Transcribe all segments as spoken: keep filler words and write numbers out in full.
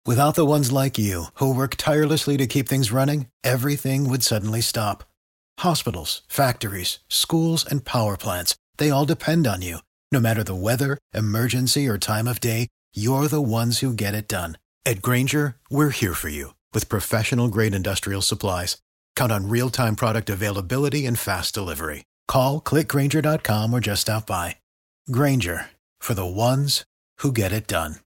Without the ones like you, who work tirelessly to keep things running, everything would suddenly stop. Hospitals, factories, schools, and power plants, they all depend on you. No matter the weather, emergency, or time of day, you're the ones who get it done. At Grainger, we're here for you with professional-grade industrial supplies. Count on real-time product availability and fast delivery. Call, click Grainger dot com, or just stop by. Grainger, for the ones who get it done.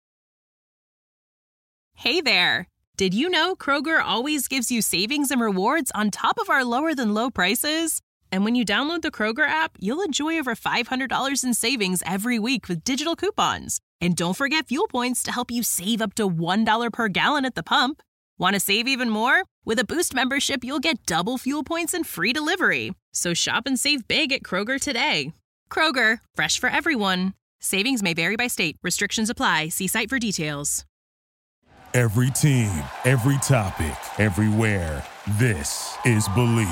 Hey there! Did you know Kroger always gives you savings and rewards on top of our lower-than-low prices? And when you download the Kroger app, you'll enjoy over five hundred dollars in savings every week with digital coupons. And don't forget fuel points to help you save up to one dollar per gallon at the pump. Want to save even more? With a Boost membership, you'll get double fuel points and free delivery. So shop and save big at Kroger today. Kroger, fresh for everyone. Savings may vary by state. Restrictions apply. See site for details. Every team, every topic, everywhere. This is Believe.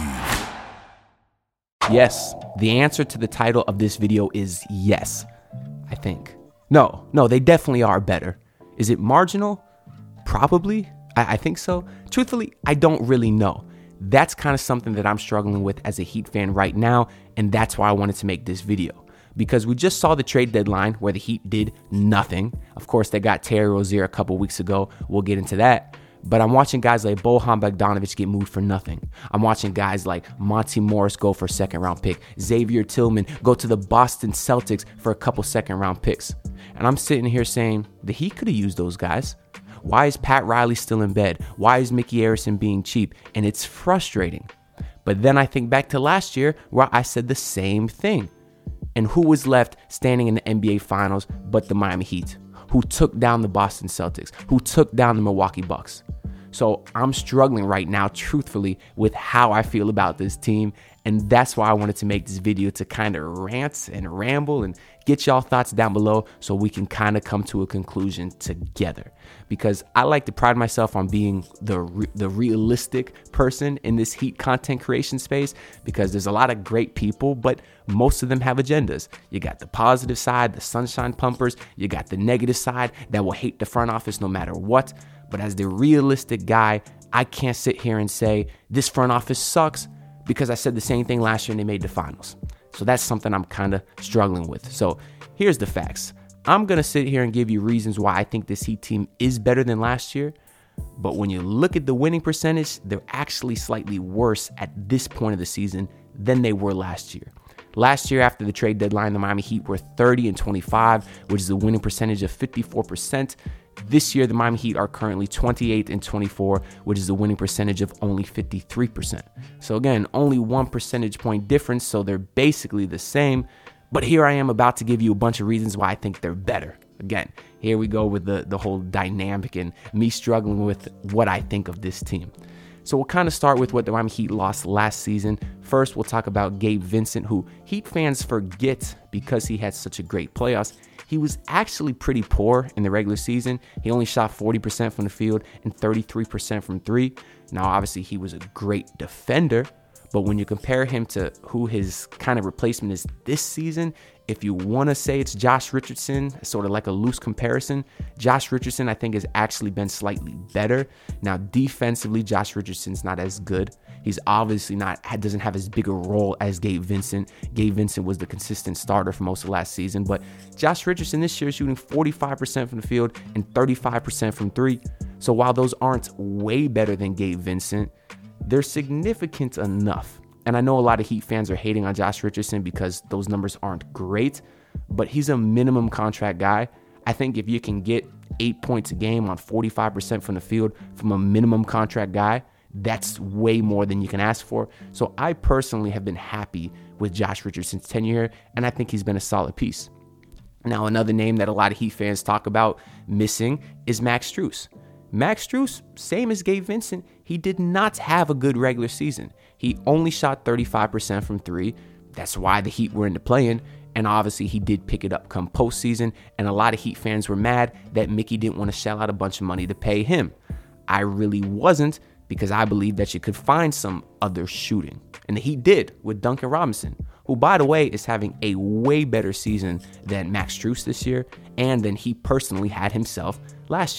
Yes, the answer to the title of this video is yes, I think. No, no, they definitely are better. Is it marginal? Probably. I, I think so. Truthfully, I don't really know. That's kind of something that I'm struggling with as a Heat fan right now, and that's why I wanted to make this video. Because we just saw the trade deadline where the Heat did nothing. Of course, they got Terry Rozier a couple weeks ago. We'll get into that. But I'm watching guys like Bojan Bogdanovic get moved for nothing. I'm watching guys like Monty Morris go for a second round pick. Xavier Tillman go to the Boston Celtics for a couple second round picks. And I'm sitting here saying the Heat could have used those guys. Why is Pat Riley still in bed? Why is Mickey Arison being cheap? And it's frustrating. But then I think back to last year where I said the same thing. And who was left standing in the N B A Finals but the Miami Heat, who took down the Boston Celtics, who took down the Milwaukee Bucks. So I'm struggling right now, truthfully, with how I feel about this team. And that's why I wanted to make this video, to kind of rant and ramble and get y'all thoughts down below so we can kind of come to a conclusion together. Because I like to pride myself on being the re- the realistic person in this Heat content creation space, because there's a lot of great people, but most of them have agendas. You got the positive side, the sunshine pumpers. You got the negative side that will hate the front office no matter what. But as the realistic guy, I can't sit here and say this front office sucks, because I said the same thing last year and they made the finals. So that's something I'm kind of struggling with. So here's the facts. I'm going to sit here and give you reasons why I think this Heat team is better than last year. But when you look at the winning percentage, they're actually slightly worse at this point of the season than they were last year. Last year, after the trade deadline, the Miami Heat were thirty and twenty-five, which is a winning percentage of fifty-four percent. This year, the Miami Heat are currently twenty-eight and twenty-four, which is a winning percentage of only fifty-three percent. So again, only one percentage point difference, so they're basically the same. But here I am about to give you a bunch of reasons why I think they're better. Again, here we go with the, the whole dynamic and me struggling with what I think of this team. So we'll kind of start with what the Miami Heat lost last season. First, we'll talk about Gabe Vincent, who Heat fans forget because he had such a great playoffs. He was actually pretty poor in the regular season. He only shot forty percent from the field and thirty-three percent from three. Now, obviously, he was a great defender, but when you compare him to who his kind of replacement is this season, if you want to say it's Josh Richardson, sort of like a loose comparison, Josh Richardson, I think, has actually been slightly better. Now, defensively, Josh Richardson's not as good. He's obviously not, doesn't have as big a role as Gabe Vincent. Gabe Vincent was the consistent starter for most of last season, but Josh Richardson this year is shooting forty-five percent from the field and thirty-five percent from three. So while those aren't way better than Gabe Vincent, they're significant enough. And I know a lot of Heat fans are hating on Josh Richardson because those numbers aren't great, but he's a minimum contract guy. I think if you can get eight points a game on forty-five percent from the field from a minimum contract guy, that's way more than you can ask for. So I personally have been happy with Josh Richardson's tenure, and I think he's been a solid piece. Now, another name that a lot of Heat fans talk about missing is Max Strus. Max Strus, same as Gabe Vincent, he did not have a good regular season. He only shot thirty-five percent from three. That's why the Heat were in the play-in. And obviously, he did pick it up come postseason. And a lot of Heat fans were mad that Mickey didn't want to shell out a bunch of money to pay him. I really wasn't, because I believe that you could find some other shooting. And the Heat did with Duncan Robinson, who, by the way, is having a way better season than Max Strus this year and than he personally had himself last year.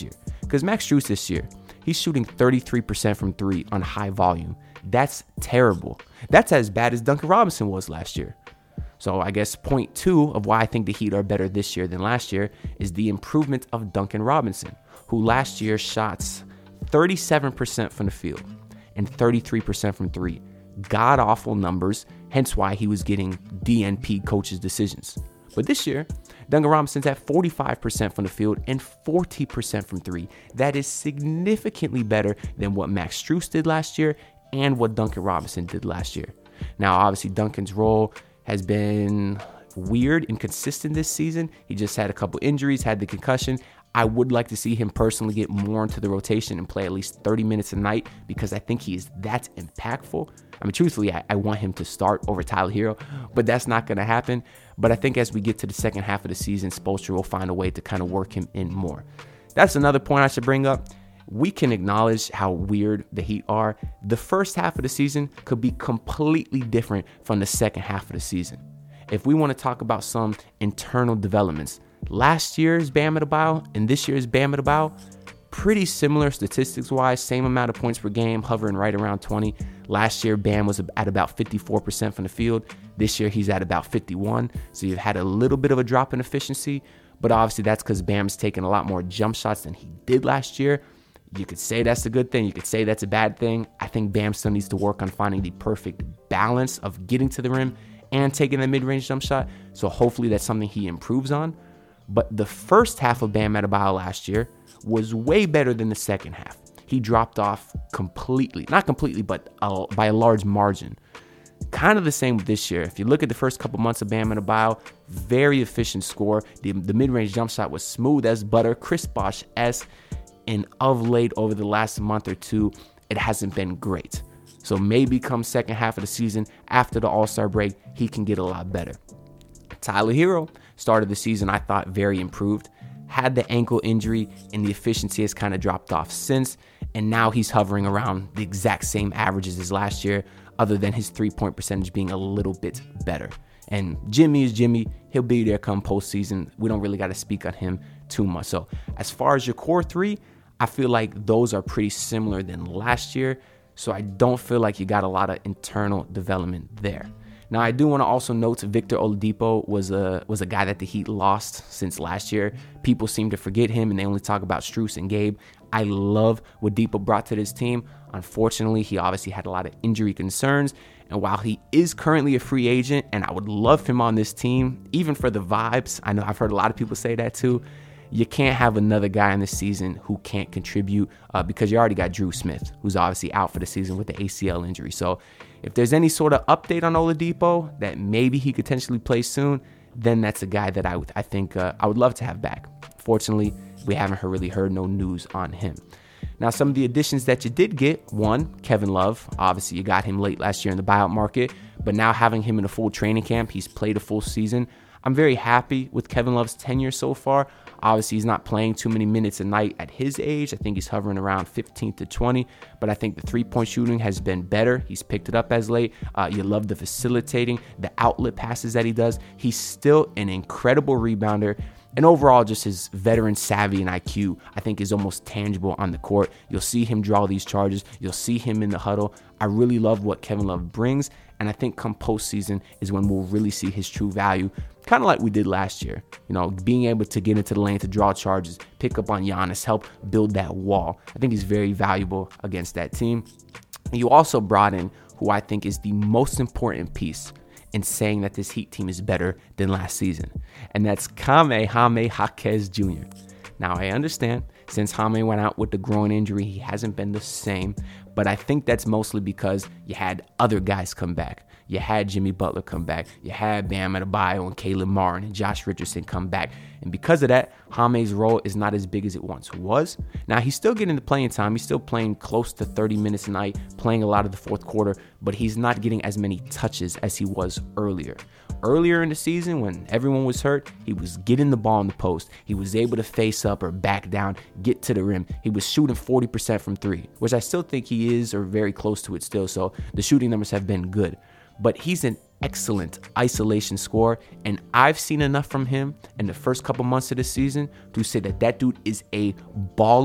Because Max Strus this year, he's shooting thirty-three percent from three on high volume. That's terrible. That's as bad as Duncan Robinson was last year. So I guess point two of why I think the Heat are better this year than last year is the improvement of Duncan Robinson, who last year shot thirty-seven percent from the field and thirty-three percent from three. God-awful numbers, hence why he was getting D N P coaches' decisions. But this year, Duncan Robinson's at forty-five percent from the field and forty percent from three. That is significantly better than what Max Strus did last year and what Duncan Robinson did last year. Now, obviously, Duncan's role has been weird, inconsistent this season. He just had a couple injuries, had the concussion. I would like to see him personally get more into the rotation and play at least thirty minutes a night because I think he is that impactful. I mean, truthfully, I, I want him to start over Tyler Herro, but that's not going to happen. But I think as we get to the second half of the season, Spoelstra will find a way to kind of work him in more. That's another point I should bring up. We can acknowledge how weird the Heat are. The first half of the season could be completely different from the second half of the season. If we want to talk about some internal developments, last year's Bam Adebayo and this year's Bam Adebayo, pretty similar statistics-wise, same amount of points per game, hovering right around twenty. Last year, Bam was at about fifty-four percent from the field. This year, he's at about fifty-one. So you've had a little bit of a drop in efficiency, but obviously that's because Bam's taken a lot more jump shots than he did last year. You could say that's a good thing. You could say that's a bad thing. I think Bam still needs to work on finding the perfect balance of getting to the rim and taking the mid-range jump shot. So hopefully that's something he improves on. But the first half of Bam Adebayo last year was way better than the second half. He dropped off completely, not completely, but a, by a large margin. Kind of the same with this year. If you look at the first couple months of Bam Adebayo, very efficient score. The, the mid-range jump shot was smooth as butter, Chris Bosh-esque, and of late over the last month or two, it hasn't been great. So maybe come second half of the season, after the All-Star break, he can get a lot better. Tyler Herro started the season, I thought, very improved. Had the ankle injury, and the efficiency has kind of dropped off since. And now he's hovering around the exact same averages as last year, other than his three-point percentage being a little bit better. And Jimmy is Jimmy. He'll be there come postseason. We don't really got to speak on him too much. So as far as your core three, I feel like those are pretty similar than last year. So I don't feel like you got a lot of internal development there. Now, I do want to also note Victor Oladipo was a was a guy that the Heat lost since last year. People seem to forget him, and they only talk about Strus and Gabe. I love what Depot brought to this team. Unfortunately, he obviously had a lot of injury concerns, and while he is currently a free agent, and I would love him on this team, even for the vibes, I know I've heard a lot of people say that too, you can't have another guy in this season who can't contribute uh, because you already got Drew Smith, who's obviously out for the season with the A C L injury. So if there's any sort of update on Oladipo that maybe he could potentially play soon, then that's a guy that I would I think uh, I would love to have back. Fortunately, we haven't heard, really heard no news on him. Now, some of the additions that you did get, one, Kevin Love. Obviously, you got him late last year in the buyout market, but now having him in a full training camp, he's played a full season. I'm very happy with Kevin Love's tenure so far. Obviously, he's not playing too many minutes a night at his age. I think he's hovering around fifteen to twenty, but I think the three-point shooting has been better. He's picked it up as late. Uh, you love the facilitating, the outlet passes that he does. He's still an incredible rebounder. And overall, just his veteran savvy and I Q, I think, is almost tangible on the court. You'll see him draw these charges. You'll see him in the huddle. I really love what Kevin Love brings, and I think come postseason is when we'll really see his true value, kind of like we did last year. You know, being able to get into the lane to draw charges, pick up on Giannis, help build that wall. I think he's very valuable against that team. And you also brought in who I think is the most important piece in saying that this Heat team is better than last season, and that's Jaime Jaquez Junior Now, I understand since Jaime went out with the groin injury, he hasn't been the same, but I think that's mostly because you had other guys come back. You had Jimmy Butler come back. You had Bam Adebayo and Caleb Martin and Josh Richardson come back. And because of that, Jaime's role is not as big as it once was. Now, he's still getting the playing time. He's still playing close to thirty minutes a night, playing a lot of the fourth quarter, but he's not getting as many touches as he was earlier. Earlier in the season, when everyone was hurt, he was getting the ball in the post. He was able to face up or back down, get to the rim. He was shooting forty percent from three, which I still think he is or very close to it still. So the shooting numbers have been good. But he's an excellent isolation scorer, and I've seen enough from him in the first couple months of the season to say that that dude is a baller,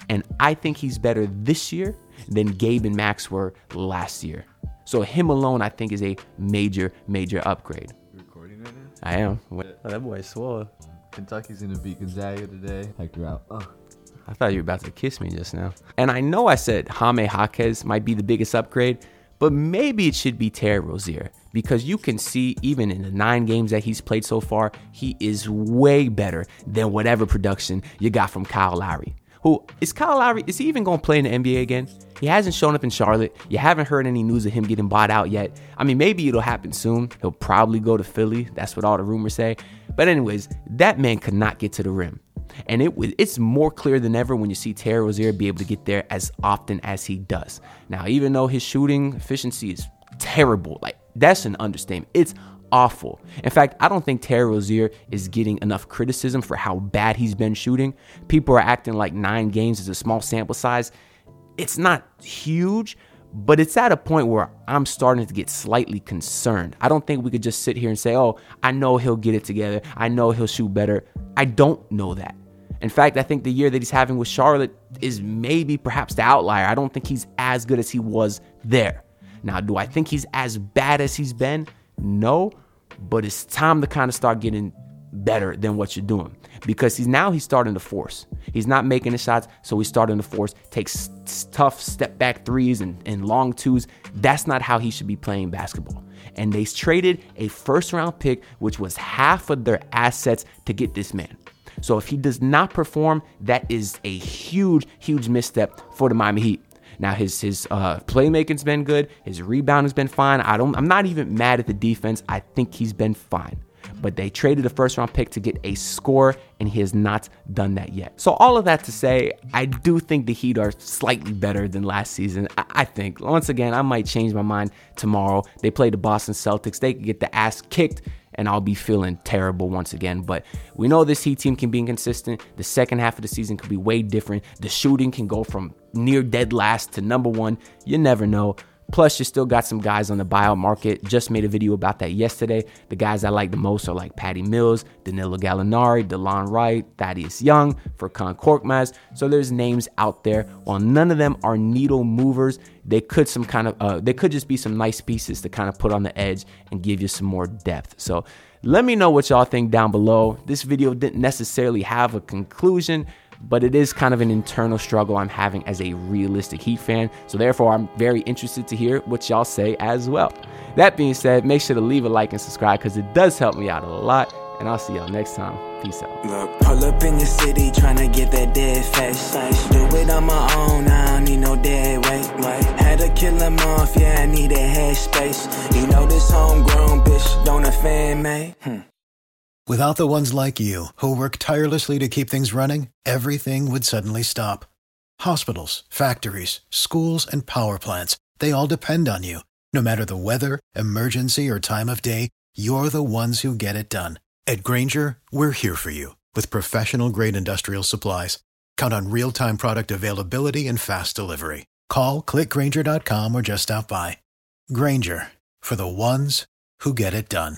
And I think he's better this year than Gabe and Max were last year. So him alone, I think, is a major, major upgrade. You recording right now? I am. Oh, that boy swore. Kentucky's going to beat Gonzaga today. Hector out. Oh. I thought you were about to kiss me just now. And I know I said Jaime Jaquez might be the biggest upgrade, but maybe it should be Terry Rozier, because you can see even in the nine games that he's played so far, he is way better than whatever production you got from Kyle Lowry. Who is Kyle Lowry? Is he even going to play in the N B A again? He hasn't shown up in Charlotte. You haven't heard any news of him getting bought out yet. I mean, maybe it'll happen soon. He'll probably go to Philly. That's what all the rumors say. But anyways, that man could not get to the rim. And it it's more clear than ever when you see Terry Rozier be able to get there as often as he does. Now, even though his shooting efficiency is terrible, like that's an understatement. It's awful. In fact, I don't think Terry Rozier is getting enough criticism for how bad he's been shooting. People are acting like nine games is a small sample size. It's not huge, but it's at a point where I'm starting to get slightly concerned. I don't think we could just sit here and say, oh, I know he'll get it together. I know he'll shoot better. I don't know that. In fact, I think the year that he's having with Charlotte is maybe perhaps the outlier. I don't think he's as good as he was there. Now, do I think he's as bad as he's been? No, but it's time to kind of start getting better than what you're doing, because he's now he's starting to force. He's not making the shots, so he's starting to force, takes tough step back threes and, and long twos. That's not how he should be playing basketball. And they traded a first round pick, which was half of their assets, to get this man. So if he does not perform, that is a huge, huge misstep for the Miami Heat. Now his his uh, playmaking's been good. His rebounding's been fine. I don't. I'm not even mad at the defense. I think he's been fine. But they traded a first round pick to get a scorer, and he has not done that yet. So all of that to say, I do think the Heat are slightly better than last season. I, I think, once again, I might change my mind tomorrow. They play the Boston Celtics. They could get the ass kicked, and I'll be feeling terrible once again. But we know this Heat team can be inconsistent. The second half of the season could be way different. The shooting can go from near dead last to number one. You never know. Plus, you still got some guys on the buyout market. Just made a video about that yesterday. The guys I like the most are like Patty Mills, Danilo Gallinari, DeLon Wright, Thaddeus Young, Furkan Korkmaz. So there's names out there. While none of them are needle movers, they could some kind of uh, they could just be some nice pieces to kind of put on the edge and give you some more depth. So let me know what y'all think down below. This video didn't necessarily have a conclusion, but it is kind of an internal struggle I'm having as a realistic Heat fan. So therefore, I'm very interested to hear what y'all say as well. That being said, make sure to leave a like and subscribe, because it does help me out a lot. And I'll see y'all next time. Peace out. Look, pull up in the city trying to get that dead face. Do it on my own, I don't need no dead weight. Wait, had to kill him off, yeah, I need a head space. You know this homegrown bitch don't offend me. Hmm. Without the ones like you, who work tirelessly to keep things running, everything would suddenly stop. Hospitals, factories, schools, and power plants, they all depend on you. No matter the weather, emergency, or time of day, you're the ones who get it done. At Grainger, we're here for you with professional-grade industrial supplies. Count on real-time product availability and fast delivery. Call, click Grainger dot com, or just stop by. Grainger, for the ones who get it done.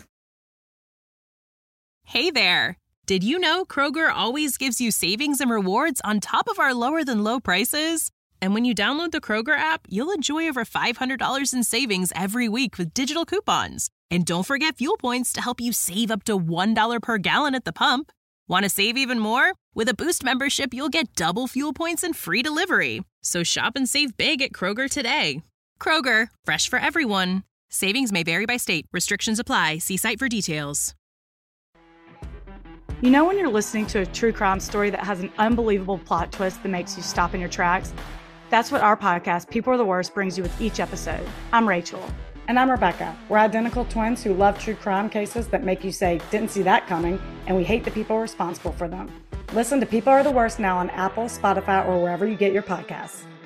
Hey there! Did you know Kroger always gives you savings and rewards on top of our lower-than-low prices? And when you download the Kroger app, you'll enjoy over five hundred dollars in savings every week with digital coupons. And don't forget fuel points to help you save up to one dollar per gallon at the pump. Want to save even more? With a Boost membership, you'll get double fuel points and free delivery. So shop and save big at Kroger today. Kroger, fresh for everyone. Savings may vary by state. Restrictions apply. See site for details. You know when you're listening to a true crime story that has an unbelievable plot twist that makes you stop in your tracks? That's what our podcast, People Are the Worst, brings you with each episode. I'm Rachel. And I'm Rebecca. We're identical twins who love true crime cases that make you say, didn't see that coming, and we hate the people responsible for them. Listen to People Are the Worst now on Apple, Spotify, or wherever you get your podcasts.